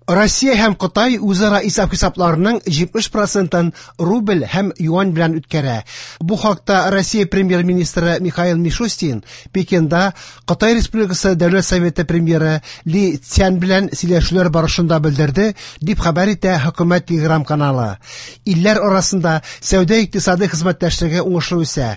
Россия һәм Кытай үзара исәп-хисапларының 70%-ын рубль һәм юань белән үткәрә. Бу хакта Россия премьер-министры Михаил Мишустин Пекинда Кытай Республикасы Дәүләт Советы премьеры Ли Цян белән сөйләшүләр барышында белдерде, дип хәбәр итә хөкүмәт Telegram каналы. Илләр арасында сәүдә-икътисади хезмәттәшлеге уңышлы үсә.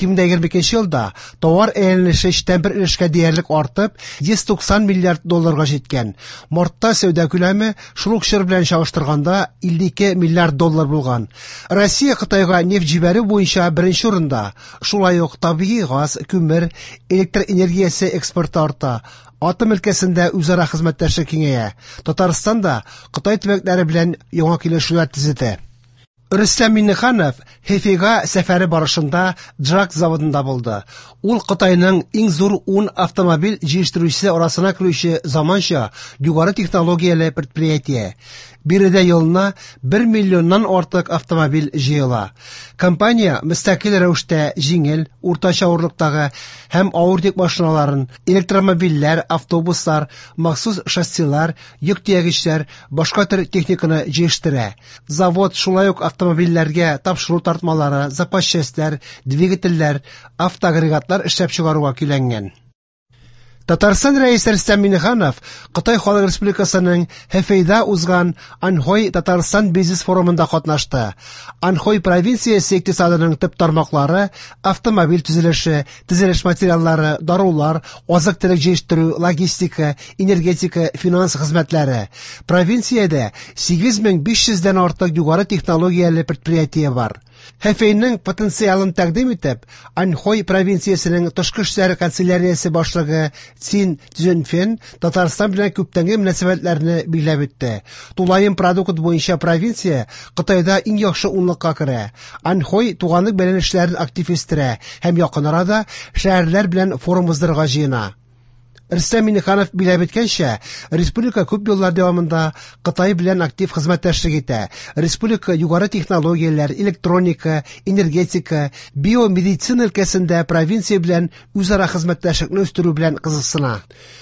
2022 елда товар әйләнеше читтән бер өлешкә диярлек артып, $190 миллиард җиткән. Мартта сәүдә күләме шул ук чор белән чагыштырганда $52 миллиард булган. Россия Кытайга нефть җибәрү буенча беренче урында. Шулай ук табигый газ, күмер, электр энергиясе экспорты арта. Атом өлкәсендә үзара хезмәттәшлек киңәя. Татарстан да Кытай төбәкләре белән яңа килешүләр төзеде. Рөстәм Миңнеханов Хэфейга сәфәре барышында Джак заводында булды. Ул Кытайның иң зур 10 автомобиль җыештыручысы арасына керүче заманча югары технологияле предприятие. Биредә елына 1 миллионнан артык автомобиль җыела. Компания мөстәкыйль рәвештә җиңел, уртача авырлыктагы һәм авыр йөк машиналарын, электромобильләр, автобуслар, махсус шассилар, йөк тиягечләр, башка төр техниканы җыештыра. Завод шулай ук автомобильләргә тапшыру тартмалары, запас частьләр, двигательләр, автоагрегатлар эшләп чыгаруга көйләнгән. Татарстан рәисе Рөстәм Миңнеханов Кытай Халык Республикасының Хэфейда узган Анхой Татарстан бизнес форумында катнашты. Анхой провинциясе икътисадының төп тармаклары автомобиль төзелеше, төзелеш материаллары, дарулар, азык-төлек җыештыру, логистика, энергетика, финанс хезмәтләре. Провинциядә 8500-дән артык югары технологияле предприятие бар. Хэфейның потенциалын тәкъдим итеп, Анхой провинциясенең тышкы эшләр канцеляриясе башлыгы Цин Цзюньфен Татарстан белән күптәнге мөнәсәбәтләрне билгеләп үтте. Тулаем продукт буенча провинция Кытайда иң яхшы 10-лыкка керә. Анхой туганлык бәйләнешләрен актив үстерә һәм якын арада шәһәрләр белән форум уздырырга җыена. Рөстәм Миңнеханов билгеләп әйткәнчә, республика күп еллар дәвамында Кытай белән актив хезмәттәшлек итә. Республика югары технологияләр, электроника, энергетика, биомедицина өлкәсендә провинция белән үзара хезмәттәшлекне үстерү белән кызыксына.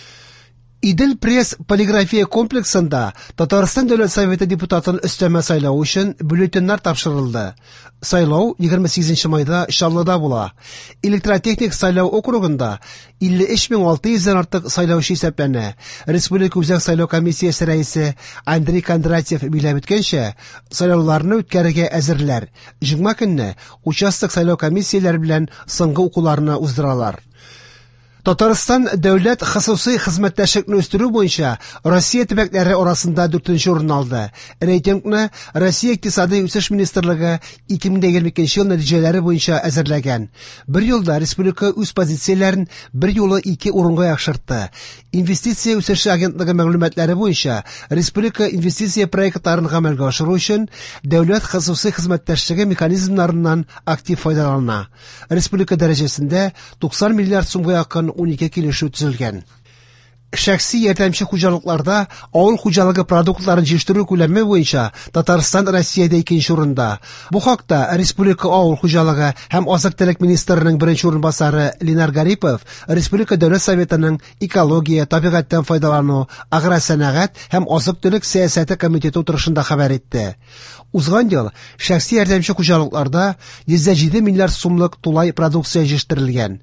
Идел пресс полиграфия комплексында Татарстан Дәүләт Советы депутатын өстәмә сайлау өчен бюллетеннар тапшырылды. Сайлау 28 майда Чаллыда була. Электротехник сайлау округында 53600-дән артык сайлаучы исәпләнә. Республика үзәк сайлау комиссиясе рәисе Андрей Кондратьев билгеләп үткәнчә, сайлауларны үткәрергә әзерләр. Җомга көнне участок сайлау комиссияләре белән соңгы укуларны уздыралар. Татарстан дәүләт хосусый хезмәттәшлекне үстерү буенча Россия төбәкләре арасында 4нче урын алды. Рейтингны Россия икътисади үсеш министрлыгы 2022 ел нәтиҗәләре буенча әзерләгән. Бер елда республика үз позицияләрен бер юлы 2 урынга яхшыртты. Инвестиция үсеше агентлыгы мәгълүматлары буенча республика инвестиция проектларын гамәлгә ашыру өчен дәүләт хосусый хезмәттәшлеге механизмнарыннан актив файдалана. Республика дәрәҗәсендә 90 миллиард сумга якын 12 килешү төзелгән. Шәхси ярдәмче хуҗалыкларда авыл хуҗалыгы продуктларын җыештыру күләме буенча Татарстан Россиядә 2нче урында. Бу хакта Республика авыл хуҗалыгы һәм азык-төлек министрының беренче урынбасары Ленар Гарипов Республика Дәүләт Советының экология, табигатьтән файдалану, агросәнәгать һәм азык-төлек сәясәте комитеты утырышында хәбәр итте. Узган ел шәхси ярдәмче хуҗалыкларда 107 миллиард сумлык тулай продукция җыештырылган.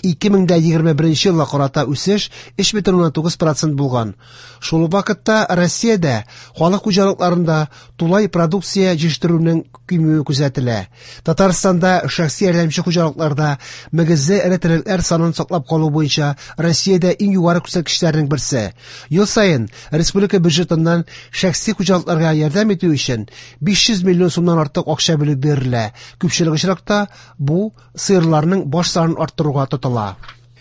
2021 елга карата үсеш 3,9% булган. Шул ук вакытта Россиядә халык хуҗалыкларында тулай продукция җыештыруның кимүе күзәтелә. Татарстанда шәхси ярдәмче хуҗалыкларда мөгезле эретерекләр санын саклап калу буенча Россиядә иң югары күрсәткечләрнең берсе. Ел саен республика бюджетыннан шәхси хуҗалыкларга ярдәм итү өчен 500 миллион сумнан артык акча бүлеп бирелә. Күпчелек очракта бу сыерларның баш санын арттыруга тотыла.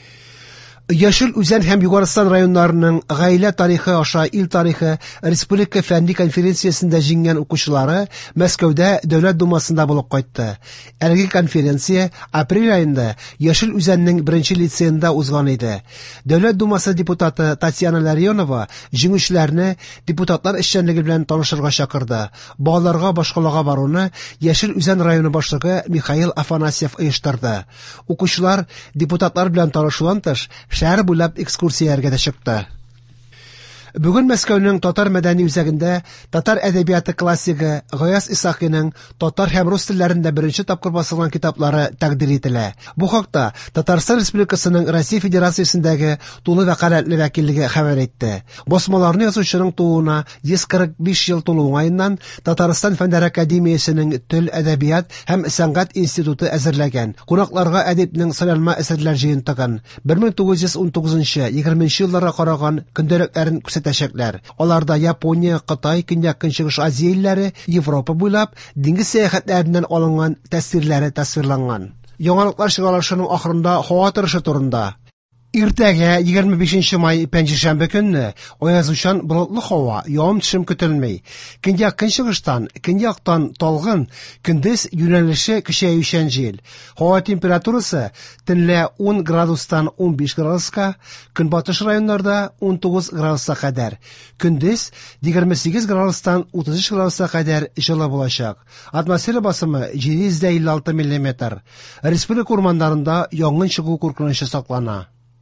Яшел Үзән һәм Югарыстан районнарының гаилә тарихы аша ил тарихы республика фәнни конференциясендә җиңгән укучылары Мәскәүдә Дәүләт Думасында булып кайтты. Әлеге конференция апрель айында Яшел Үзәннең 1нче лицейында узган иде. Дәүләт Думасы депутаты Татьяна Ларионова җиңүчеләрне депутатлар эшчәнлеге белән танышырга чакырды. Балаларга башкалага баруны Яшел Үзән районы башлыгы Михаил Афанасьев оештырды. Укучылар депутатлар белән танышудан тыш шәһәр буйлап экскурсияләргә дә чыкты. Бүген Мәскәүнең татар мәдәни үзәгендә татар әдәбияты классигы Гаяз Исахиның татар һәм рус телләрендә беренче тапкыр басылган китаплары тәкъдим ителә. Бу хакта Татарстан Республикасының Россия Федерациясендәге тулы вәкаләтле вәкиллеге хәбәр итте. Басмаларны язучының тууына 145 ел тулу уңаеннан Татарстан Фәннәр академиясенең Тел, әдәбият һәм сәнгать институты әзерләгән. Кунакларга әдипнең сайланма әсәрләр җыентыгын 1919-20 елларга караган көндәлекләрен күрсәтәчәкләр. Аларда Япония, Кытай, Көньяк-Көнчыгыш Азия илләре, Европа буйлап диңгез сәяхәтләреннән алынган тәсвирләре тасвирланган. Яңалыклар чыгарылышының ахырында һава торышы турында. Иртәгә 25 май пәнҗешәмбе көнне аязучан болытлы һава, явым-төшем көтелмәй. Көньяк-көнчыгыштан, көньяктан талгын, көндез юнәлеше көчәючән җил. Һава температурасы төнлә 10 градустан 15 градуска, көнбатыш районнарда 19 градуска кадәр. Көндез 28 градустан 33 градуска кадәр җылы булачак. Атмосфера басымы 756 мм. Республика урманнарында янгын чыгу куркынычы саклана.